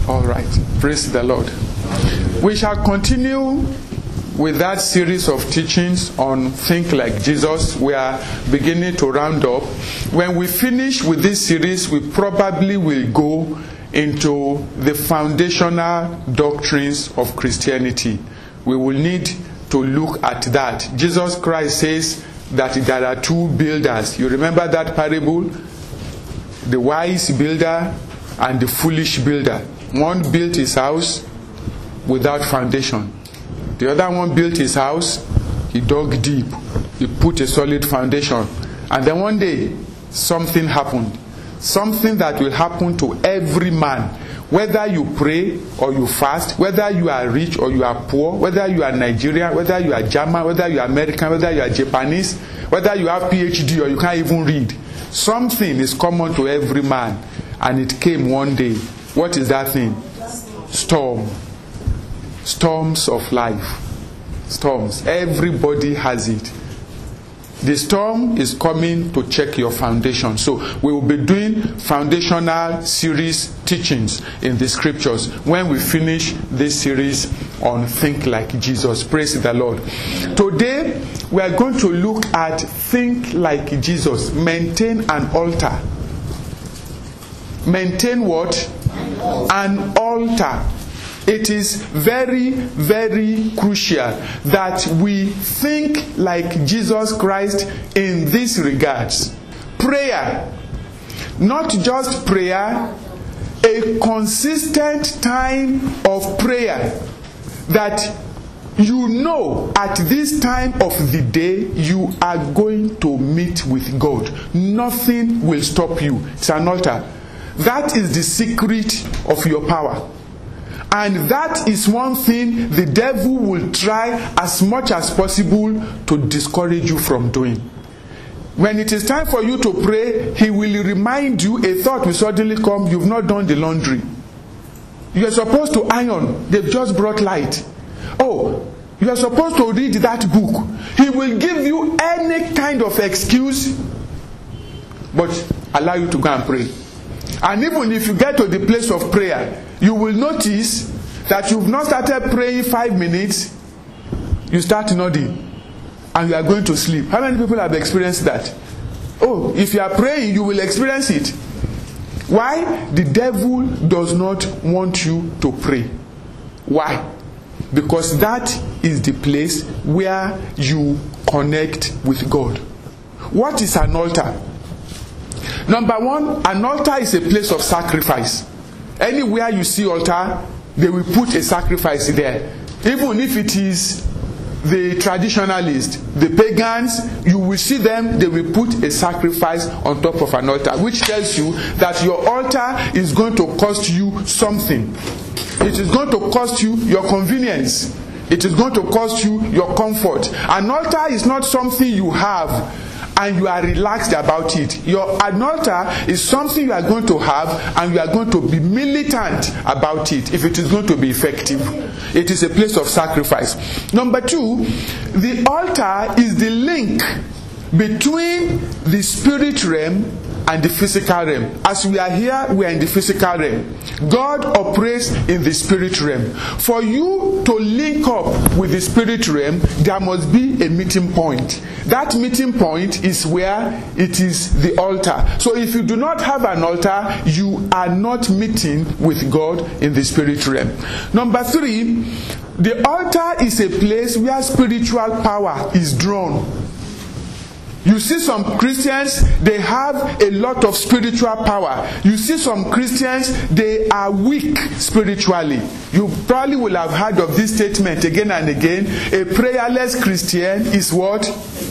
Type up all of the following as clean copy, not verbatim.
All right. Praise the Lord. We shall continue with that series of teachings on Think Like Jesus. We are beginning to round up. When we finish with this series, we probably will go into the foundational doctrines of Christianity. We will need to look at that. Jesus Christ says that there are two builders. You remember that parable? The wise builder and the foolish builder. One built his house without foundation. The other one built his house, he dug deep, he put a solid foundation. And then one day, something happened. Something that will happen to every man. Whether you pray or you fast, whether you are rich or you are poor, whether you are Nigerian, whether you are German, whether you are American, whether you are Japanese, whether you have PhD or you can't even read. Something is common to every man. And it came one day. What is that thing? Storm. Storms of life. Storms. Everybody has it. The storm is coming to check your foundation. So we will be doing foundational series teachings in the scriptures when we finish this series on Think Like Jesus. Praise the Lord. Today we are going to look at Think Like Jesus. Maintain an altar. Maintain what? An altar. It is very, very crucial that we think like Jesus Christ in these regards. Prayer. Not just prayer, a consistent time of prayer that you know at this time of the day you are going to meet with God. Nothing will stop you. It's an altar. That is the secret of your power. And that is one thing the devil will try as much as possible to discourage you from doing. When it is time for you to pray, he will remind you, a thought will suddenly come, you've not done the laundry. You are supposed to iron, they've just brought light. Oh, you are supposed to read that book. He will give you any kind of excuse, but allow you to go and pray. And even if you get to the place of prayer, you will notice that you've not started praying 5 minutes, you start nodding, and you are going to sleep. How many people have experienced that? Oh, if you are praying, you will experience it. Why? The devil does not want you to pray. Why? Because that is the place where you connect with God. What is an altar? Number one, an altar is a place of sacrifice. Anywhere you see altar, they will put a sacrifice there. Even if it is the traditionalists, the pagans, you will see them, they will put a sacrifice on top of an altar, which tells you that your altar is going to cost you something. It is going to cost you your convenience. It is going to cost you your comfort. An altar is not something you have and you are relaxed about it. An altar is something you are going to have and you are going to be militant about it if it is going to be effective. It is a place of sacrifice. Number two, the altar is the link between the spirit realm and the physical realm. As we are here, we are in the physical realm. God operates in the spirit realm. For you to link up with the spirit realm, there must be a meeting point. That meeting point is where it is the altar. So if you do not have an altar, you are not meeting with God in the spirit realm. Number three, the altar is a place where spiritual power is drawn. You see some Christians, they have a lot of spiritual power. You see some Christians, they are weak spiritually. You probably will have heard of this statement again and again. A prayerless Christian is what?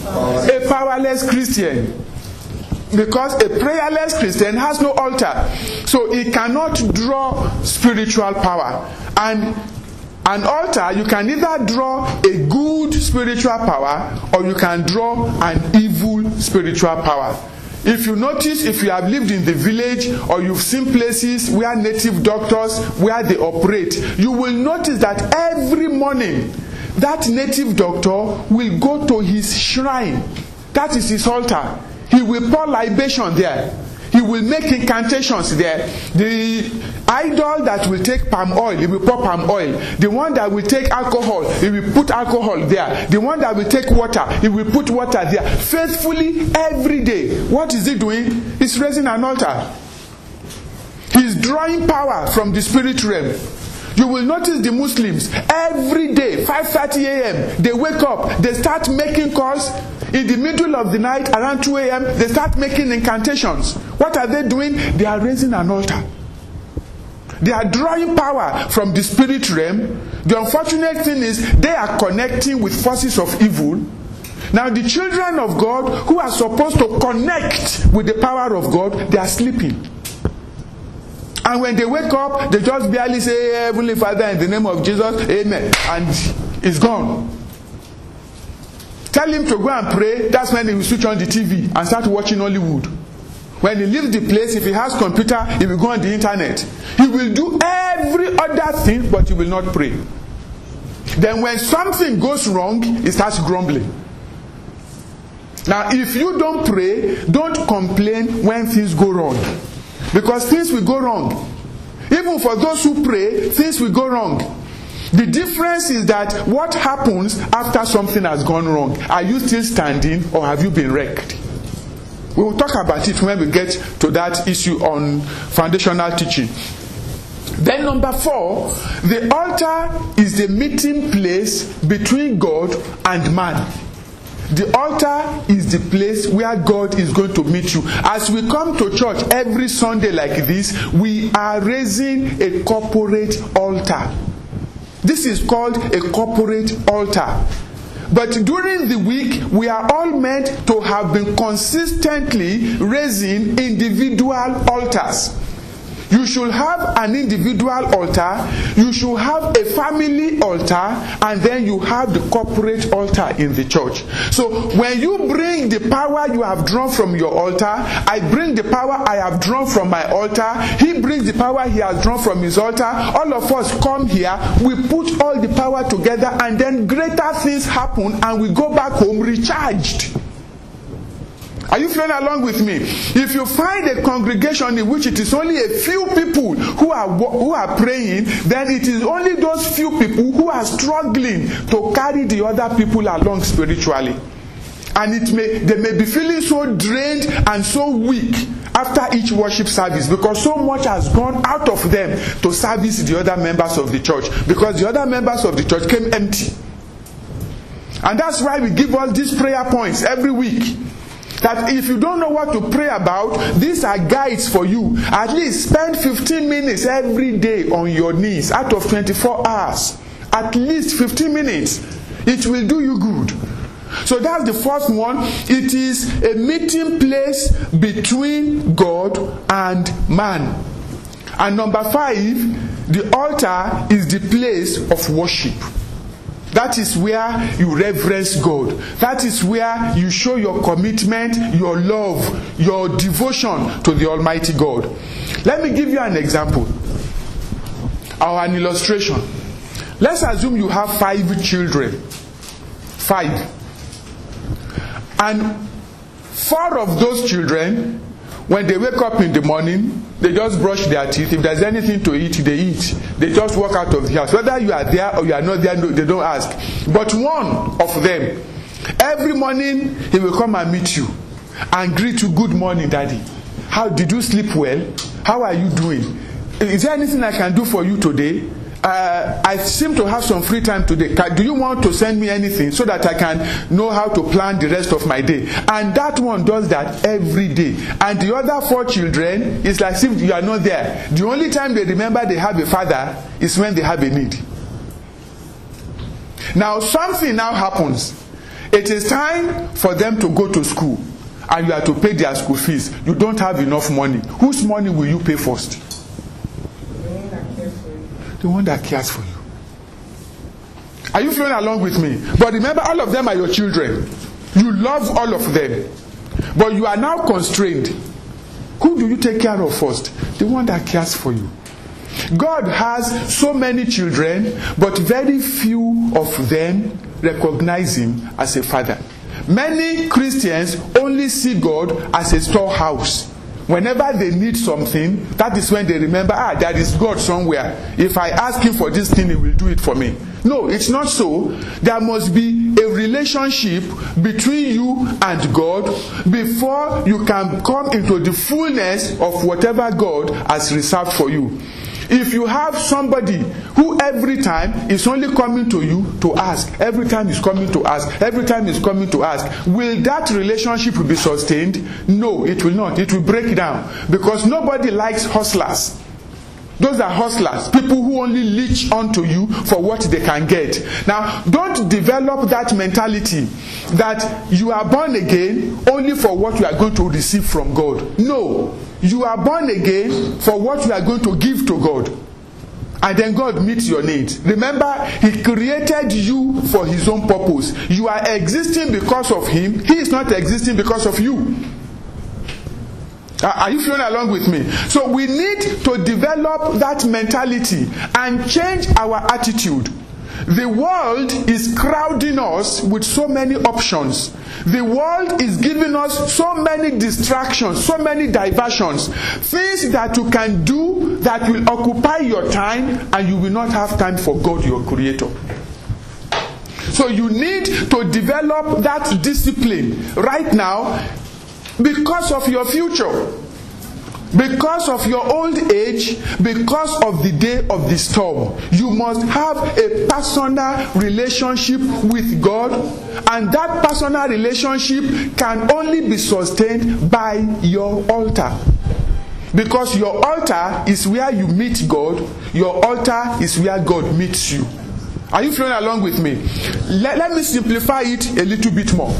A powerless Christian. Because a prayerless Christian has no altar. So he cannot draw spiritual power. And an altar, you can either draw a good spiritual power or you can draw an evil spiritual power. If you notice, if you have lived in the village or you've seen places where native doctors, where they operate, you will notice that every morning that native doctor will go to his shrine. That is his altar. He will pour libation there. He will make incantations there. idol that will take palm oil, he will pour palm oil. The one that will take alcohol, he will put alcohol there. The one that will take water, he will put water there. Faithfully every day. What is he doing? He's raising an altar. He's drawing power from the spirit realm. You will notice the Muslims every day, 5:30 a.m., they wake up, they start making calls. In the middle of the night, around 2 a.m., they start making incantations. What are they doing? They are raising an altar. They are drawing power from the spirit realm. The unfortunate thing is they are connecting with forces of evil. Now the children of God who are supposed to connect with the power of God, they are sleeping. And when they wake up, they just barely say, Heavenly Father, in the name of Jesus, Amen. And it's gone. Tell him to go and pray. That's when he will switch on the TV and start watching Hollywood. When he leaves the place, if he has computer, he will go on the internet. He will do every other thing, but he will not pray. Then when something goes wrong, he starts grumbling. Now, if you don't pray, don't complain when things go wrong. Because things will go wrong. Even for those who pray, things will go wrong. The difference is that what happens after something has gone wrong? Are you still standing or have you been wrecked? We will talk about it when we get to that issue on foundational teaching. Then number 4, the altar is the meeting place between God and man. The altar is the place where God is going to meet you. As we come to church every Sunday like this, we are raising a corporate altar. This is called a corporate altar. But during the week, we are all meant to have been consistently raising individual altars. You should have an individual altar, you should have a family altar, and then you have the corporate altar in the church. So when you bring the power you have drawn from your altar, I bring the power I have drawn from my altar, he brings the power he has drawn from his altar, all of us come here, we put all the power together, and then greater things happen, and we go back home recharged. Are you following along with me? If you find a congregation in which it is only a few people who are praying, then it is only those few people who are struggling to carry the other people along spiritually. And they may be feeling so drained and so weak after each worship service because so much has gone out of them to service the other members of the church, because the other members of the church came empty. And that's why we give all these prayer points every week. That if you don't know what to pray about, these are guides for you. At least spend 15 minutes every day on your knees out of 24 hours. At least 15 minutes. It will do you good. So that's the first one. It is a meeting place between God and man. And number 5, the altar is the place of worship. That is where you reverence God. That is where you show your commitment, your love, your devotion to the Almighty God. Let me give you an example or an illustration. Let's assume you have 5 children. 5. And 4 of those children, when they wake up in the morning, they just brush their teeth. If there's anything to eat, they eat. They just walk out of the house. Whether you are there or you are not there, they don't ask. But one of them, every morning, he will come and meet you and greet you, "Good morning, Daddy. How did you sleep well? How are you doing? Is there anything I can do for you today? I seem to have some free time today. Do you want to send me anything so that I can know how to plan the rest of my day?" And that one does that every day. And the other 4 children, it's like if you are not there. The only time they remember they have a father is when they have a need. Now something now happens. It is time for them to go to school, and you have to pay their school fees. You don't have enough money. Whose money will you pay first? The one that cares for you. Are you following along with me? But remember, all of them are your children. You love all of them. But you are now constrained. Who do you take care of first? The one that cares for you. God has so many children, but very few of them recognize him as a father. Many Christians only see God as a storehouse. Whenever they need something, that is when they remember, there is God somewhere. If I ask him for this thing, he will do it for me. No, it's not so. There must be a relationship between you and God before you can come into the fullness of whatever God has reserved for you. If you have somebody who every time is only coming to you to ask, every time is coming to ask, every time is coming to ask, will that relationship be sustained? No, it will not. It will break down, because nobody likes hustlers. Those are hustlers, people who only leech onto you for what they can get. Now, don't develop that mentality that you are born again only for what you are going to receive from God. No, you are born again for what you are going to give to God. And then God meets your needs. Remember, he created you for his own purpose. You are existing because of him. He is not existing because of you. Are you following along with me? So we need to develop that mentality and change our attitude. The world is crowding us with so many options. The world is giving us so many distractions, so many diversions, things that you can do that will occupy your time, and you will not have time for God, your creator. So you need to develop that discipline right now, because of your future, because of your old age, because of the day of the storm. You must have a personal relationship with God, and that personal relationship can only be sustained by your altar. Because your altar is where you meet God, your altar is where God meets you. Are you following along with me? Let me simplify it a little bit more.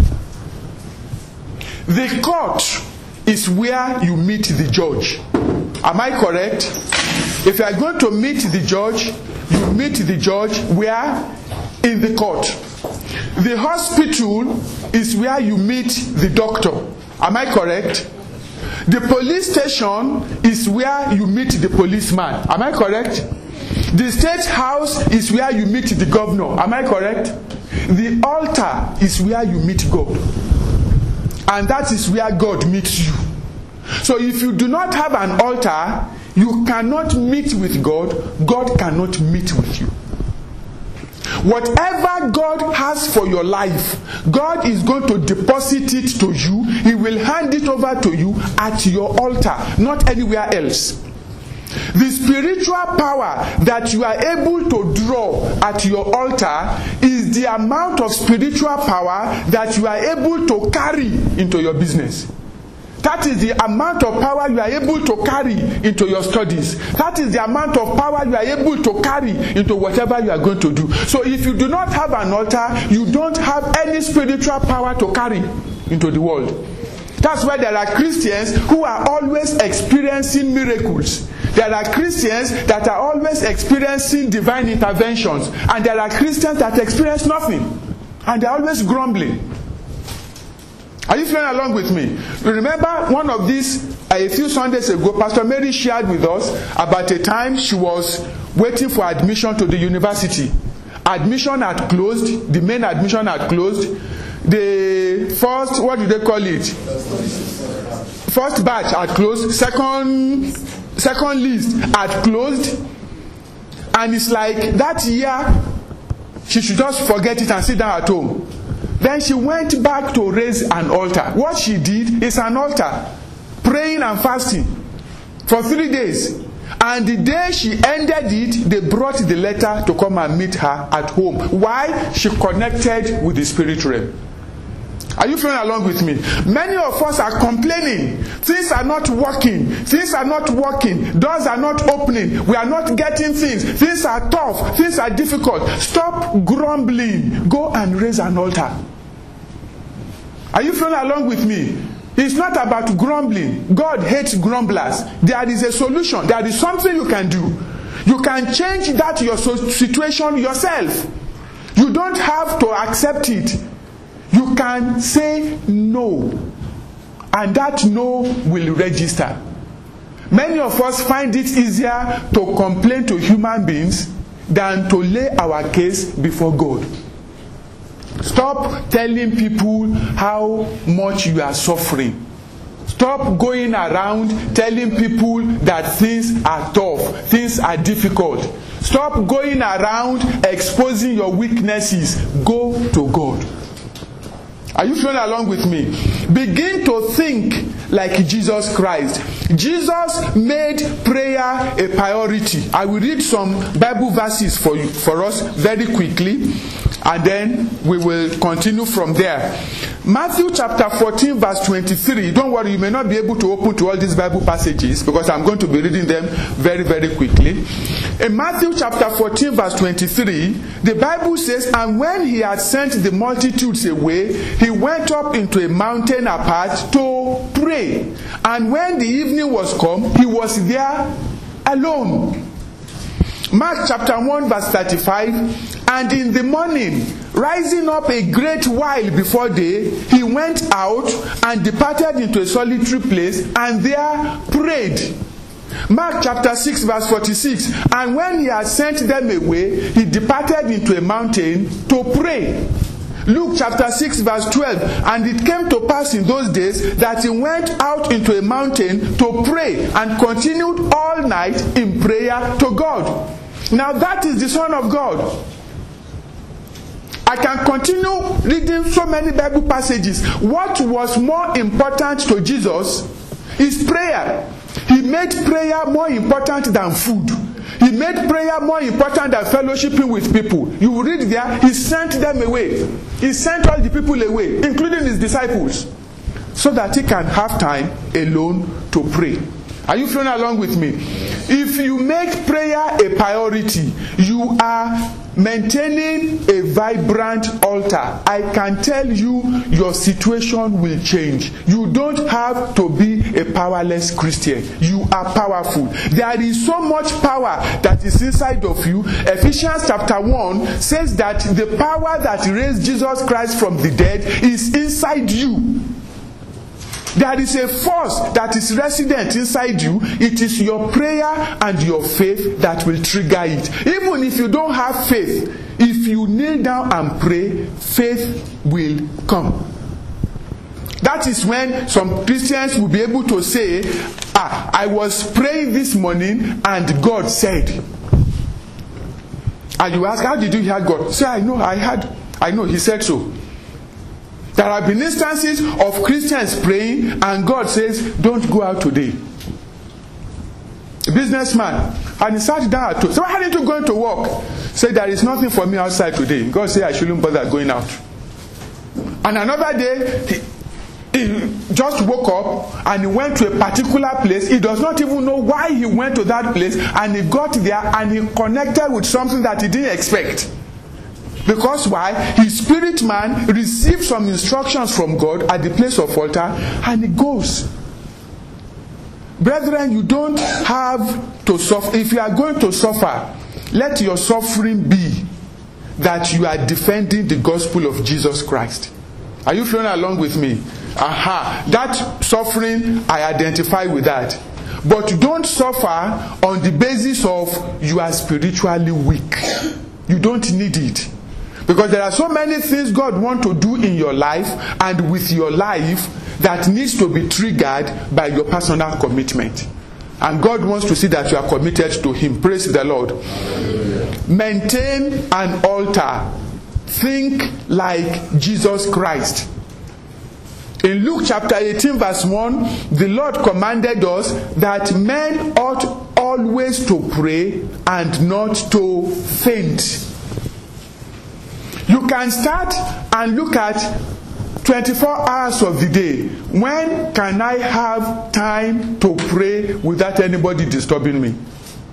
The court is where you meet the judge. Am I correct? If you are going to meet the judge, you meet the judge where? In the court. The hospital is where you meet the doctor. Am I correct? The police station is where you meet the policeman. Am I correct? The state house is where you meet the governor. Am I correct? The altar is where you meet God. And that is where God meets you. So if you do not have an altar, you cannot meet with God. God cannot meet with you. Whatever God has for your life, God is going to deposit it to you. He will hand it over to you at your altar, not anywhere else. The spiritual power that you are able to draw at your altar is the amount of spiritual power that you are able to carry into your business. That is the amount of power you are able to carry into your studies. That is the amount of power you are able to carry into whatever you are going to do. So if you do not have an altar, you don't have any spiritual power to carry into the world. That's why there are Christians who are always experiencing miracles. There are Christians that are always experiencing divine interventions. And there are Christians that experience nothing. And they're always grumbling. Are you following along with me? You remember one of these, a few Sundays ago, Pastor Mary shared with us about a time she was waiting for admission to the university. Admission had closed. The main admission had closed. The first, what do they call it? First batch had closed. Second list had closed. And it's like that year, she should just forget it and sit down at home. Then she went back to raise an altar. What she did is an altar, praying and fasting for 3 days. And the day she ended it, they brought the letter to come and meet her at home. Why? She connected with the spirit realm. Are you following along with me? Many of us are complaining. Things are not working. Things are not working. Doors are not opening. We are not getting things. Things are tough. Things are difficult. Stop grumbling. Go and raise an altar. Are you following along with me? It's not about grumbling. God hates grumblers. There is a solution. There is something you can do. You can change that your situation yourself. You don't have to accept it. You can say no, and that no will register. Many of us find it easier to complain to human beings than to lay our case before God. Stop telling people how much you are suffering. Stop going around telling people that things are tough, things are difficult. Stop going around exposing your weaknesses. Go to God. Are you following along with me? Begin to think like Jesus Christ. Jesus made prayer a priority. I will read some Bible verses for us very quickly, and then we will continue from there. Matthew chapter 14 verse 23. Don't worry, you may not be able to open to all these Bible passages because I'm going to be reading them very, very quickly. In Matthew chapter 14 verse 23, the Bible says, "And when he had sent the multitudes away, he went up into a mountain apart to pray. And when the evening was come, he was there alone." Mark chapter 1 verse 35, "And in the morning, rising up a great while before day, he went out and departed into a solitary place, and there prayed." Mark chapter 6 verse 46, "And when he had sent them away, he departed into a mountain to pray." Luke chapter 6 verse 12, "And it came to pass in those days that he went out into a mountain to pray, and continued all night in prayer to God." Now that is the Son of God. I can continue reading so many Bible passages. What was more important to Jesus is prayer. He made prayer more important than food. He made prayer more important than fellowshipping with people. You will read there, he sent them away. He sent all the people away, including his disciples, so that he can have time alone to pray. Are you following along with me? If you make prayer a priority, you are maintaining a vibrant altar. I can tell you, your situation will change. You don't have to be a powerless Christian. You are powerful. There is so much power that is inside of you. Ephesians chapter 1 says that the power that raised Jesus Christ from the dead is inside you. There is a force that is resident inside you. It is your prayer and your faith that will trigger it. Even if you don't have faith, if you kneel down and pray, faith will come. That is when some Christians will be able to say, I was praying this morning and God said. And you ask, how did you hear God? Say, I know, he said so. There have been instances of Christians praying and God says, don't go out today. A businessman, and he sat down at 2. So why didn't you go to work? Say, there is nothing for me outside today. God said I shouldn't bother going out. And another day, he just woke up and he went to a particular place. He does not even know why he went to that place, and he got there and he connected with something that he didn't expect. Because why? His spirit man received some instructions from God at the place of altar, and he goes. Brethren, you don't have to suffer. If you are going to suffer, let your suffering be that you are defending the gospel of Jesus Christ. Are you following along with me? That suffering, I identify with that. But don't suffer on the basis of you are spiritually weak. You don't need it. Because there are so many things God wants to do in your life and with your life that needs to be triggered by your personal commitment. And God wants to see that you are committed to Him. Praise the Lord. Maintain an altar. Think like Jesus Christ. In Luke chapter 18 verse 1, the Lord commanded us that men ought always to pray and not to faint. You can start and look at 24 hours of the day. When can I have time to pray without anybody disturbing me?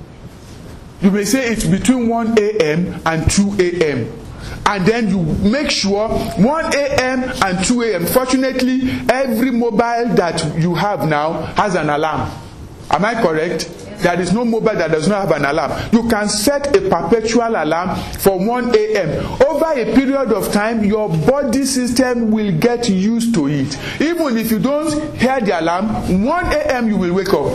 You may say it's between 1 a.m. and 2 a.m. And then you make sure 1 a.m. and 2 a.m. Fortunately, every mobile that you have now has an alarm. Am I correct? There is no mobile that does not have an alarm. You can set a perpetual alarm for 1 a.m. Over a period of time, your body system will get used to it. Even if you don't hear the alarm, 1 a.m. you will wake up.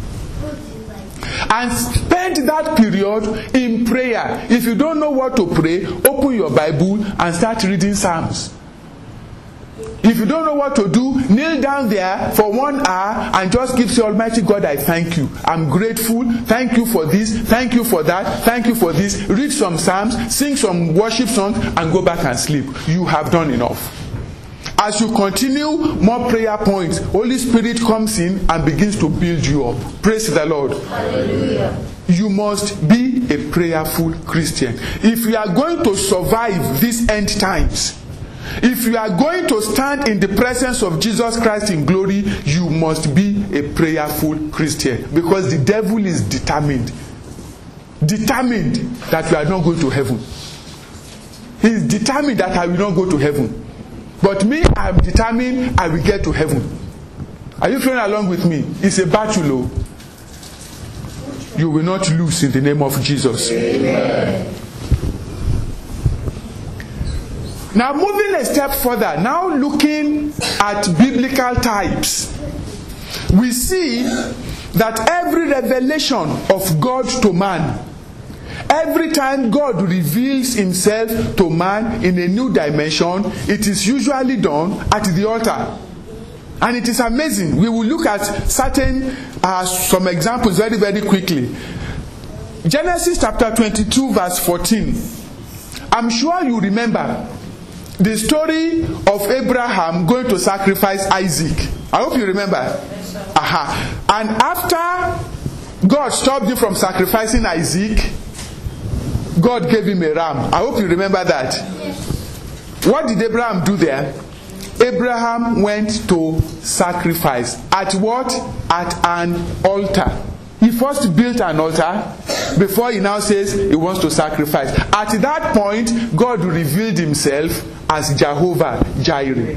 And spend that period in prayer. If you don't know what to pray, open your Bible and start reading Psalms. If you don't know what to do, kneel down there for 1 hour and just give to Almighty God, I thank you. I'm grateful. Thank you for this. Thank you for that. Thank you for this. Read some psalms, sing some worship songs, and go back and sleep. You have done enough. As you continue, more prayer points, Holy Spirit comes in and begins to build you up. Praise the Lord. Hallelujah. You must be a prayerful Christian. If you are going to survive these end times, if you are going to stand in the presence of Jesus Christ in glory, you must be a prayerful Christian. Because the devil is determined that you are not going to heaven. He is determined that I will not go to heaven. But me, I am determined I will get to heaven. Are you following along with me? It's a battle. You will not lose in the name of Jesus. Amen. Now moving a step further, now looking at biblical types, we see that every revelation of God to man, every time God reveals himself to man in a new dimension, it is usually done at the altar. And it is amazing. We will look at some examples very, very quickly. Genesis chapter 22 verse 14. I'm sure you remember the story of Abraham going to sacrifice Isaac. I hope you remember. Yes, sir. And after God stopped him from sacrificing Isaac, God gave him a ram. I hope you remember that. Yes. What did Abraham do there? Abraham went to sacrifice. At what? At an altar. He first built an altar before he now says he wants to sacrifice. At that point, God revealed himself as Jehovah Jireh.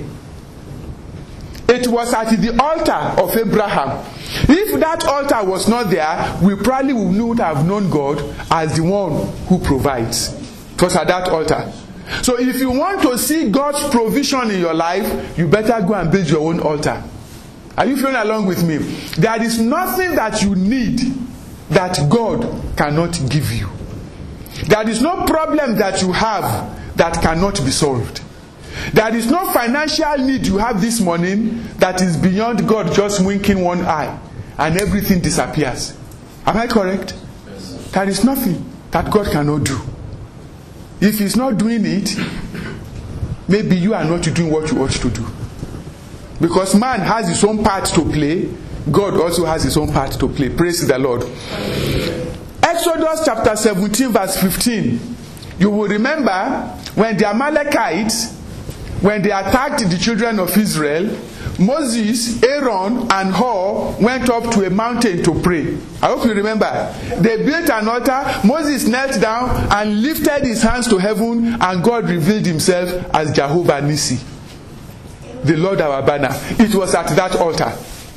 It was at the altar of Abraham. If that altar was not there, we probably would not have known God as the one who provides. It was at that altar. So if you want to see God's provision in your life, you better go and build your own altar. Are you following along with me? There is nothing that you need that God cannot give you. There is no problem that you have that cannot be solved. There is no financial need you have this morning that is beyond God just winking one eye and everything disappears. Am I correct? Yes. There is nothing that God cannot do. If he's not doing it, maybe you are not doing what you ought to do. Because man has his own part to play, God also has his own part to play. Praise the Lord. Exodus chapter 17 verse 15. You will remember when the Amalekites, when they attacked the children of Israel, Moses, Aaron, and Hur went up to a mountain to pray. I hope you remember. They built an altar. Moses knelt down and lifted his hands to heaven, and God revealed himself as Jehovah Nissi, the Lord our banner. It was at that altar.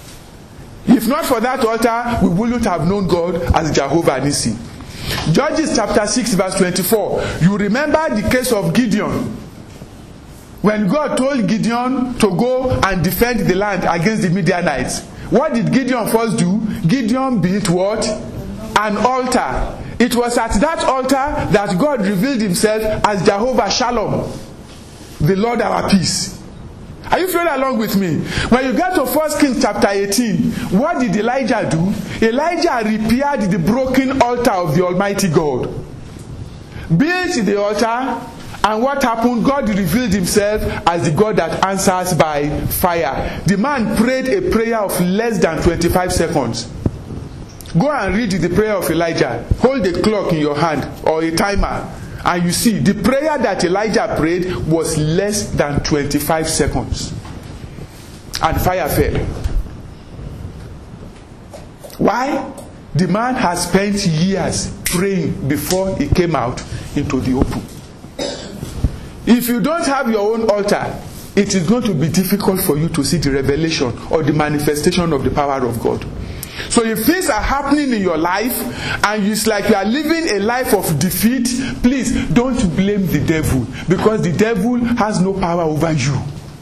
If not for that altar, we wouldn't have known God as Jehovah Nissi. Judges chapter 6 verse 24. You remember the case of Gideon. When God told Gideon to go and defend the land against the Midianites, what did Gideon first do? Gideon built what? An altar. It was at that altar that God revealed himself as Jehovah Shalom, the Lord our peace. Are you following along with me? When you get to 1 Kings chapter 18, what did Elijah do? Elijah repaired the broken altar of the Almighty God. Built the altar. And what happened? God revealed himself as the God that answers by fire. The man prayed a prayer of less than 25 seconds. Go and read the prayer of Elijah. Hold a clock in your hand or a timer. And you see, the prayer that Elijah prayed was less than 25 seconds. And fire fell. Why? The man has spent years praying before he came out into the open. If you don't have your own altar, it is going to be difficult for you to see the revelation or the manifestation of the power of God. So if things are happening in your life and it's like you are living a life of defeat, please don't blame the devil, because the devil has no power over you.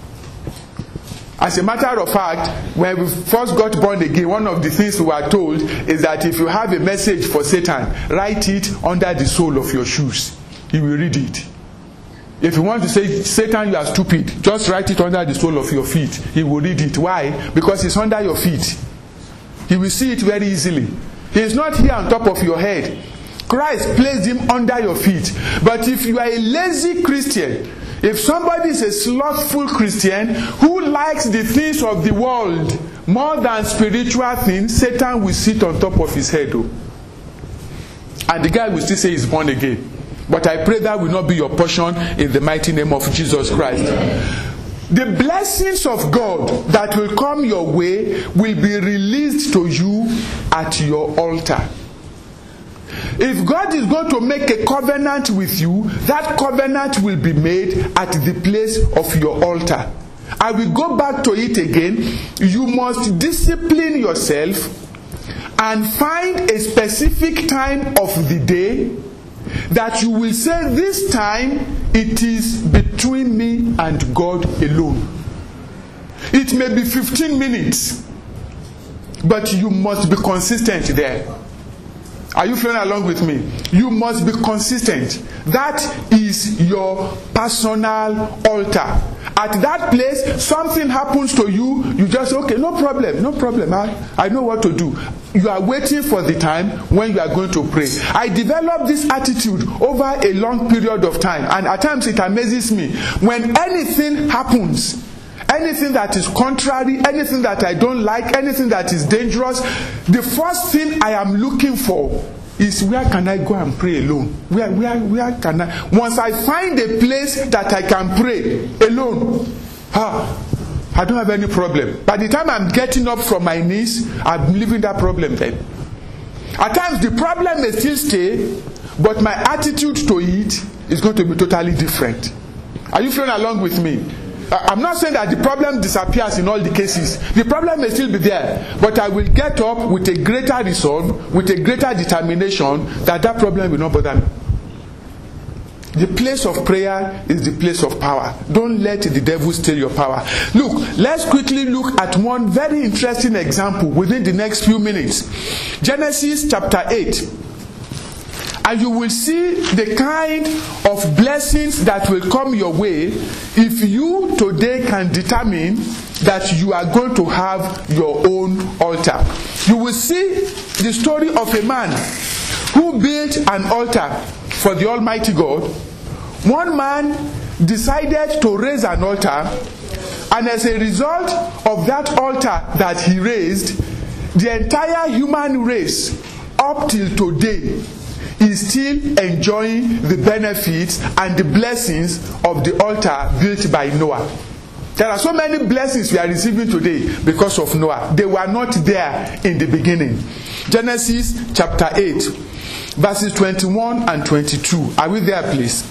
As a matter of fact, when we first got born again, one of the things we were told is that if you have a message for Satan, write it under the sole of your shoes. He will read it. If you want to say, Satan, you are stupid, just write it under the sole of your feet. He will read it. Why? Because it's under your feet. He will see it very easily. He is not here on top of your head. Christ placed him under your feet. But if you are a lazy Christian, if somebody is a slothful Christian who likes the things of the world more than spiritual things, Satan will sit on top of his head. And the guy will still say he's born again. But I pray that will not be your portion in the mighty name of Jesus Christ. The blessings of God that will come your way will be released to you at your altar. If God is going to make a covenant with you, that covenant will be made at the place of your altar. I will go back to it again. You must discipline yourself and find a specific time of the day that you will say, this time it is between me and God alone. It may be 15 minutes, but you must be consistent there. Are you following along with me? You must be consistent. That is your personal altar. At that place, something happens to you, you just say, okay, no problem. I know what to do. You are waiting for the time when you are going to pray. I developed this attitude over a long period of time, and at times it amazes me. When anything happens, anything that is contrary, anything that I don't like, anything that is dangerous, the first thing I am looking for is, where can I go and pray alone? Where can I? Once I find a place that I can pray alone, I don't have any problem. By the time I'm getting up from my knees, I'm leaving that problem then. At times the problem may still stay, but my attitude to it is going to be totally different. Are you following along with me? I'm not saying that the problem disappears in all the cases. The problem may still be there, but I will get up with a greater resolve, with a greater determination that that problem will not bother me. The place of prayer is the place of power. Don't let the devil steal your power. Look, let's quickly look at one very interesting example within the next few minutes. Genesis chapter 8. And you will see the kind of blessings that will come your way if you today can determine that you are going to have your own altar. You will see the story of a man who built an altar for the Almighty God. One man decided to raise an altar, and as a result of that altar that he raised, the entire human race up till today is still enjoying the benefits and the blessings of the altar built by Noah. There are so many blessings we are receiving today because of Noah. They were not there in the beginning. Genesis chapter 8, verses 21 and 22. Are we there, please?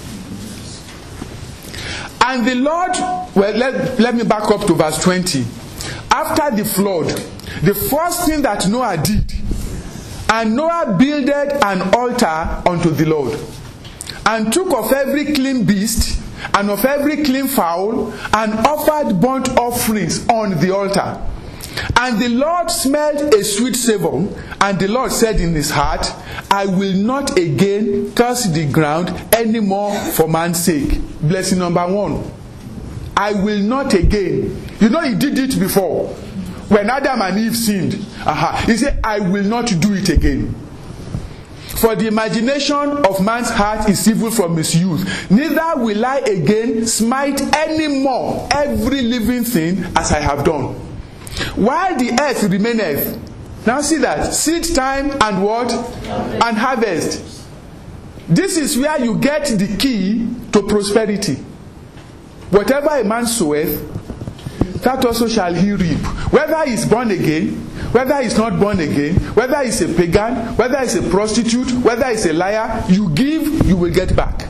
And the Lord, let me back up to verse 20. After the flood, the first thing that Noah did, and Noah builded an altar unto the Lord, and took of every clean beast, and of every clean fowl, and offered burnt offerings on the altar. And the Lord smelled a sweet savour, and the Lord said in his heart, I will not again curse the ground any more for man's sake. Blessing number 1. I will not again. You know, he did it before. When Adam and Eve sinned, he said, I will not do it again. For the imagination of man's heart is evil from his youth. Neither will I again smite any more every living thing as I have done. While the earth remaineth. Now see that. Seed time and what? And harvest. This is where you get the key to prosperity. Whatever a man soweth, that also shall he reap. Whether he is born again, whether he is not born again, whether he is a pagan, whether he is a prostitute, whether he is a liar, you give, you will get back.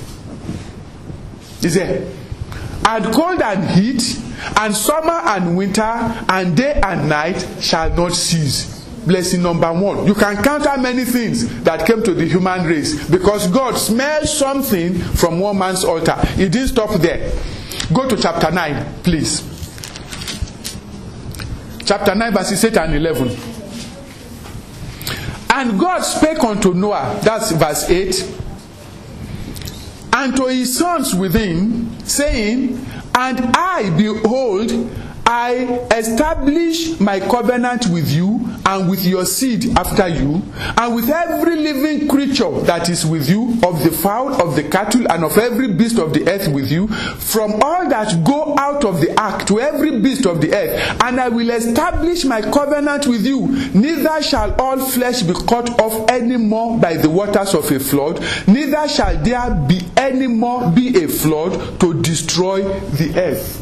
Is there? And cold and heat, and summer and winter, and day and night shall not cease. Blessing number 1. You can counter many things that came to the human race, because God smelled something from one man's altar. He didn't stop there. Go to chapter 9, please. Chapter 9, verses 8 and 11. And God spake unto Noah, that's verse 8. and to his sons with him, saying, and I, behold, I establish my covenant with you and with your seed after you, and with every living creature that is with you, of the fowl, of the cattle, and of every beast of the earth with you, from all that go out of the ark to every beast of the earth. And I will establish my covenant with you. Neither shall all flesh be cut off any more by the waters of a flood, neither shall there be any more be a flood to destroy the earth.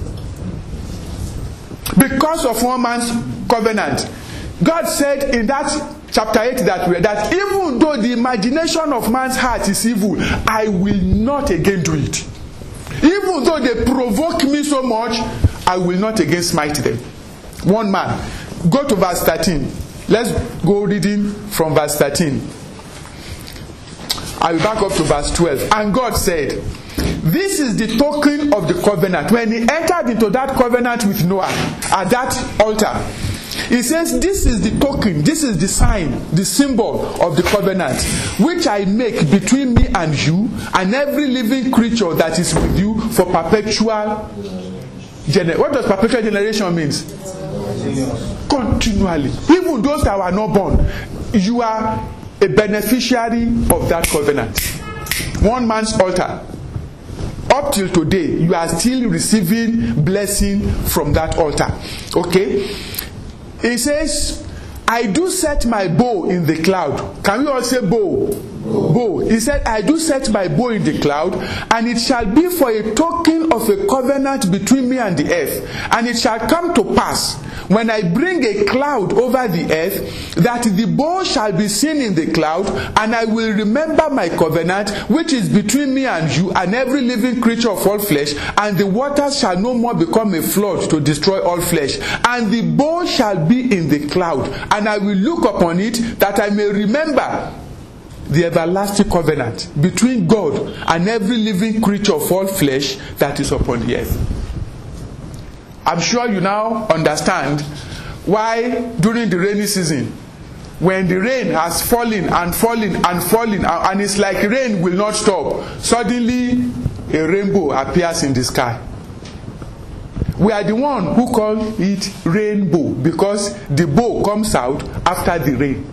Because of one man's covenant, God said in that chapter 8 that even though the imagination of man's heart is evil, I will not again do it. Even though they provoke me so much, I will not again smite them. One man. Go to verse 13. Let's go reading from verse 13. I will back up to verse 12. And God said, this is the token of the covenant. When he entered into that covenant with Noah at that altar, he says, this is the token, this is the sign, the symbol of the covenant, which I make between me and you and every living creature that is with you for perpetual generation. What does perpetual generation means? Continually. Even those that were not born, you are a beneficiary of that covenant. One man's altar. Up till today, you are still receiving blessing from that altar. Okay? He says, I do set my bow in the cloud. Can we all say bow? Bow. He said, I do set my bow in the cloud, and it shall be for a token of a covenant between me and the earth. And it shall come to pass, when I bring a cloud over the earth, that the bow shall be seen in the cloud, and I will remember my covenant, which is between me and you and every living creature of all flesh, and the waters shall no more become a flood to destroy all flesh. And the bow shall be in the cloud, and I will look upon it, that I may remember the everlasting covenant between God and every living creature of all flesh that is upon the earth. I'm sure you now understand why during the rainy season, when the rain has fallen and fallen and fallen, and it's like rain will not stop, suddenly a rainbow appears in the sky. We are the one who call it rainbow, because the bow comes out after the rain.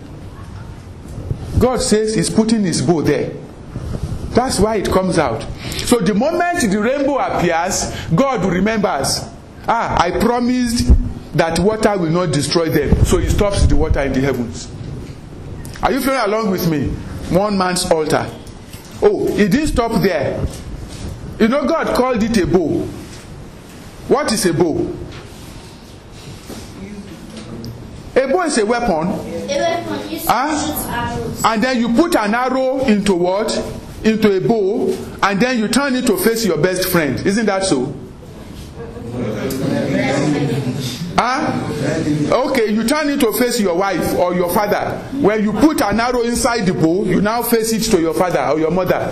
God says he's putting his bow there. That's why it comes out. So the moment the rainbow appears, God remembers, I promised that water will not destroy them. So he stops the water in the heavens. Are you following along with me? One man's altar. Oh, he didn't stop there. You know, God called it a bow. What is a bow? A bow is a weapon. A weapon used to shoot arrows. And then you put an arrow into what? Into a bow, and then you turn it to face your best friend. Isn't that so? Okay, you turn it to face your wife or your father. When you put an arrow inside the bow, you now face it to your father or your mother.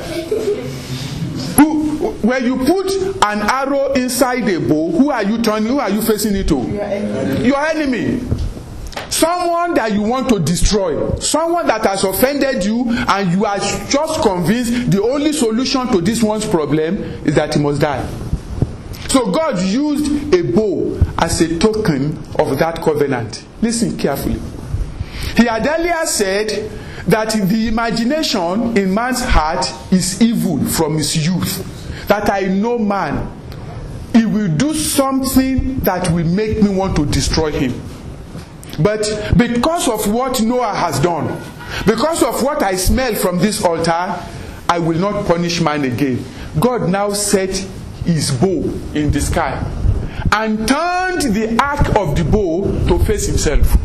When you put an arrow inside a bow, who are you turning? Who are you facing it to? Your enemy. Someone that you want to destroy. Someone that has offended you, and you are just convinced the only solution to this one's problem is that he must die. So God used a bow as a token of that covenant. Listen carefully. He had earlier said that the imagination in man's heart is evil from his youth. That I know man, he will do something that will make me want to destroy him. But because of what Noah has done, because of what I smell from this altar, I will not punish man again. God now set his bow in the sky and turned the arc of the bow to face himself.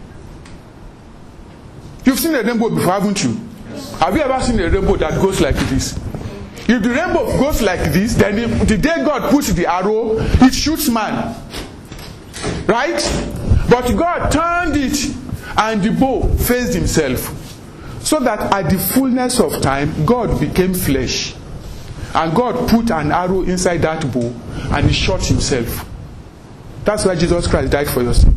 You've seen a rainbow before, haven't you? Have you ever seen a rainbow that goes like this? If the rainbow goes like this, then the day God puts the arrow, it shoots man. Right? But God turned it, and the bow faced himself. So that at the fullness of time, God became flesh. And God put an arrow inside that bow, and he shot himself. That's why Jesus Christ died for your sin.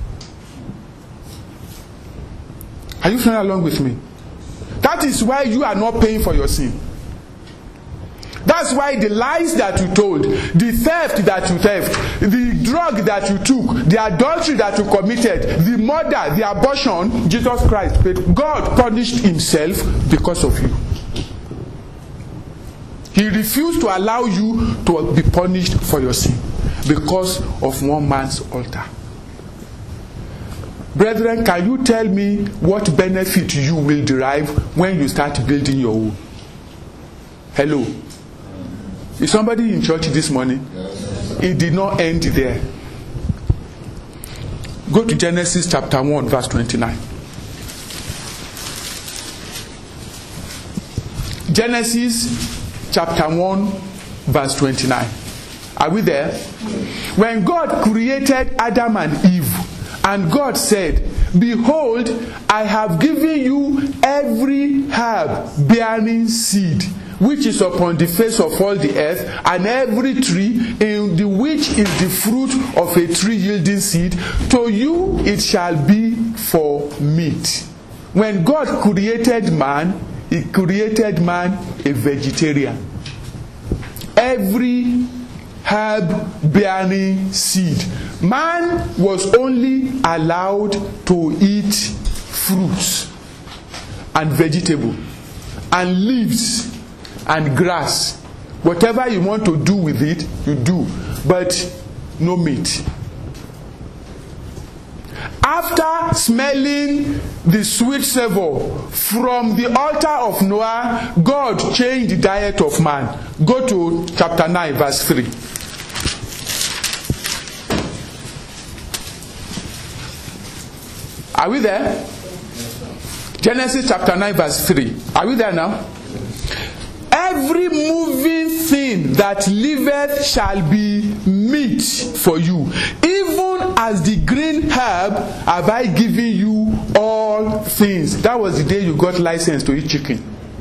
Are you following along with me? That is why you are not paying for your sin. That's why the lies that you told, the theft that you theft, the drug that you took, the adultery that you committed, the murder, the abortion, Jesus Christ paid. God punished himself because of you. He refused to allow you to be punished for your sin because of one man's altar. Brethren, can you tell me what benefit you will derive when you start building your own? Hello? Is somebody in church this morning? It did not end there. Go to Genesis chapter 1 verse 29. Genesis chapter 1 verse 29. Are we there? When God created Adam and Eve, and God said, behold, I have given you every herb bearing seed, which is upon the face of all the earth, and every tree in the which is the fruit of a tree yielding seed, to you it shall be for meat. When God created man, he created man a vegetarian. Every herb bearing seed. Man was only allowed to eat fruits and vegetable and leaves and grass. Whatever you want to do with it, you do, but no meat. After smelling the sweet savor from the altar of Noah, God changed the diet of man. Go to chapter 9 verse 3. Are we there? Genesis chapter 9 verse 3. Are we there now? Every moving thing that liveth shall be meat for you. Even as the green herb have I given you all things. That was the day you got license to eat chicken.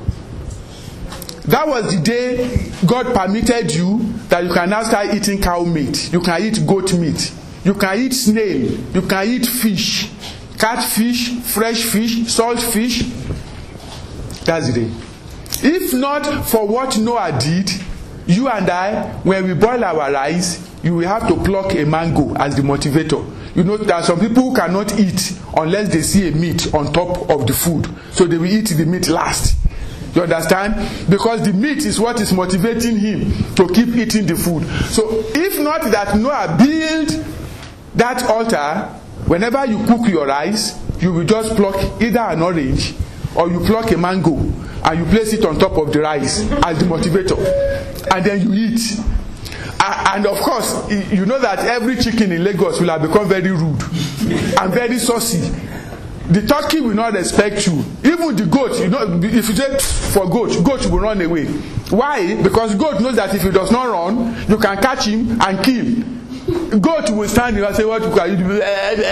That was the day God permitted you that you can now start eating cow meat. You can eat goat meat. You can eat snail. You can eat fish. Catfish, fresh fish, salt fish. That's the day. If not for what Noah did, you and I, when we boil our rice, you will have to pluck a mango as the motivator. You know, there are some people who cannot eat unless they see a meat on top of the food. So they will eat the meat last. You understand? Because the meat is what is motivating him to keep eating the food. So if not that Noah built that altar, whenever you cook your rice, you will just pluck either an orange or you pluck a mango and you place it on top of the rice as the motivator, and then you eat. And of course, you know that every chicken in Lagos will have become very rude and very saucy. The turkey will not respect you. Even the goat, you know, if you say for goat will run away. Why? Because goat knows that if he does not run, you can catch him and kill him. Goat will stand there and say, what can you do?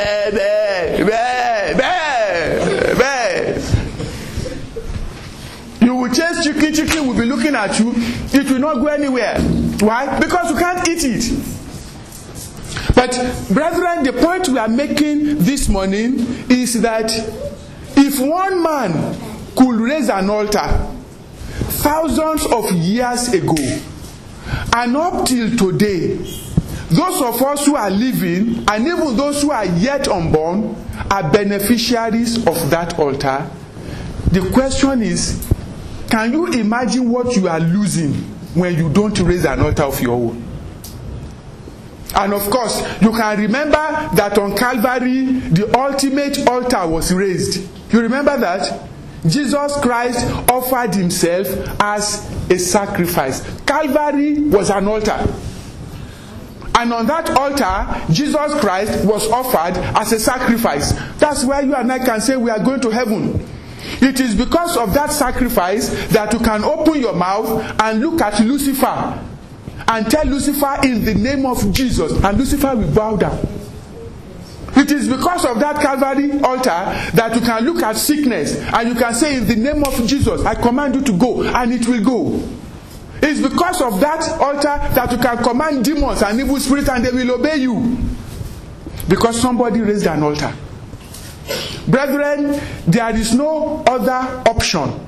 You will chase chicken will be looking at you. It will not go anywhere. Why? Because you can't eat it. But brethren, the point we are making this morning is that if one man could raise an altar thousands of years ago, and up till today, those of us who are living and even those who are yet unborn are beneficiaries of that altar. The question is, can you imagine what you are losing when you don't raise an altar of your own? And of course, you can remember that on Calvary, the ultimate altar was raised. You remember that? Jesus Christ offered himself as a sacrifice. Calvary was an altar. And on that altar, Jesus Christ was offered as a sacrifice. That's why you and I can say we are going to heaven. It is because of that sacrifice that you can open your mouth and look at Lucifer and tell Lucifer in the name of Jesus, and Lucifer will bow down. It is because of that Calvary altar that you can look at sickness and you can say in the name of Jesus, I command you to go, and it will go. It's because of that altar that you can command demons and evil spirits and they will obey you. Because somebody raised an altar. Brethren, there is no other option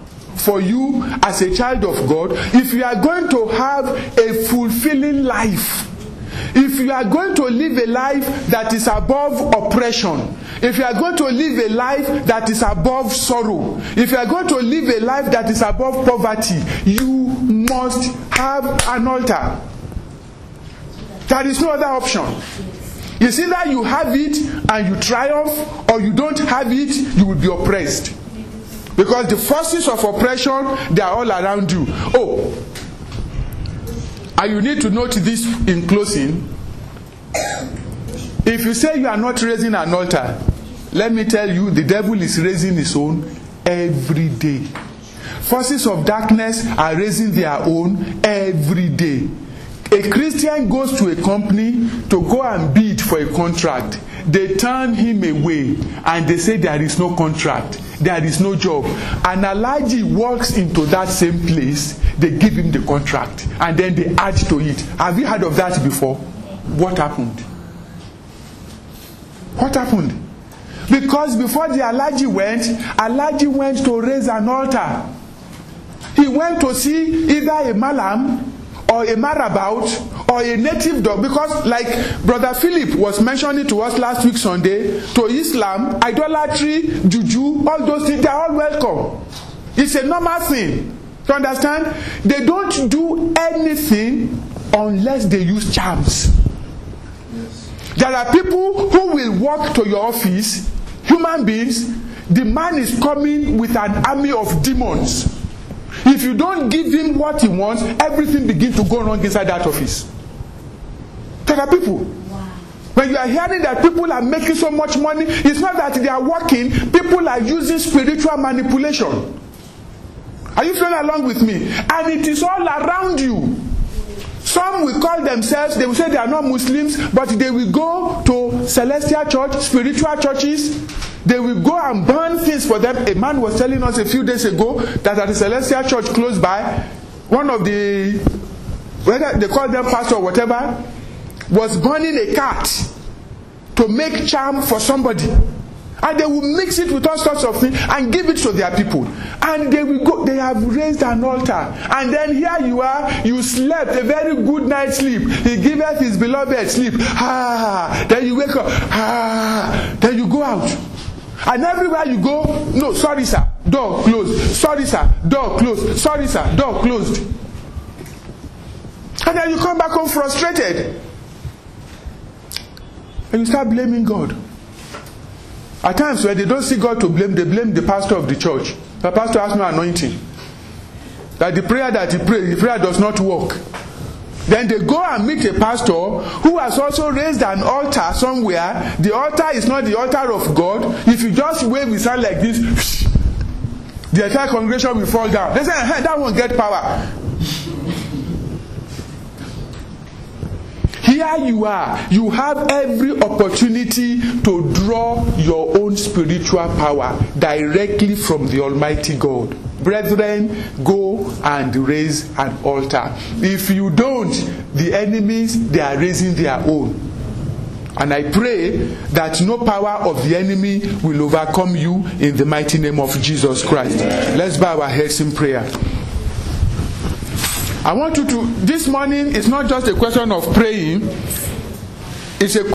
for you as a child of God, if you are going to have a fulfilling life, if you are going to live a life that is above oppression, if you are going to live a life that is above sorrow, if you are going to live a life that is above poverty, you must have an altar. There is no other option. It's either you have it and you triumph, or you don't have it, you will be oppressed. Because the forces of oppression, they are all around you. Oh, and you need to note this in closing. If you say you are not raising an altar, let me tell you, the devil is raising his own every day. Forces of darkness are raising their own every day. A Christian goes to a company to go and bid for a contract. They turn him away and they say there is no contract, there is no job. An Alhaji walks into that same place, they give him the contract, and then they add to it. Have you heard of that before? What happened? What happened? Because before the Alhaji went to raise an altar. He went to see either a malam or a marabout or a native dog, because like Brother Philip was mentioning to us last week Sunday, to Islam, idolatry, juju, all those things, they are all welcome. It's a normal thing. You understand? They don't do anything unless they use charms. There are people who will walk to your office, human beings, the man is coming with an army of demons. If you don't give him what he wants, everything begins to go wrong inside that office. There are people. Wow. When you are hearing that people are making so much money, it's not that they are working, people are using spiritual manipulation. Are you following along with me? And it is all around you. Some will call themselves, they will say they are not Muslims, but they will go to celestial church, spiritual churches. They will go and burn things for them. A man was telling us a few days ago that at the celestial church close by, one of the, whether they call them pastor or whatever, was burning a cat to make charm for somebody. And they will mix it with all sorts of things and give it to their people. And they will go, they have raised an altar. And then here you are, you slept a very good night's sleep. He giveth his beloved sleep. Then you wake up. Then you go out. And everywhere you go, no, sorry sir, door closed. Sorry sir, door closed. Sorry sir, door closed. And then you come back home frustrated. And you start blaming God. At times when they don't see God to blame, they blame the pastor of the church. The pastor has no anointing. That the prayer that he prays, the prayer does not work. Then they go and meet a pastor who has also raised an altar somewhere. The altar is not the altar of God. If you just wave his hand like this, the entire congregation will fall down. They say, hey, that won't get power. Here you are. You have every opportunity to draw your own spiritual power directly from the Almighty God. Brethren, go and raise an altar. If you don't, the enemies, they are raising their own. And I pray that no power of the enemy will overcome you in the mighty name of Jesus Christ. Let's bow our heads in prayer. I want you to, this morning, it's not just a question of praying, it's a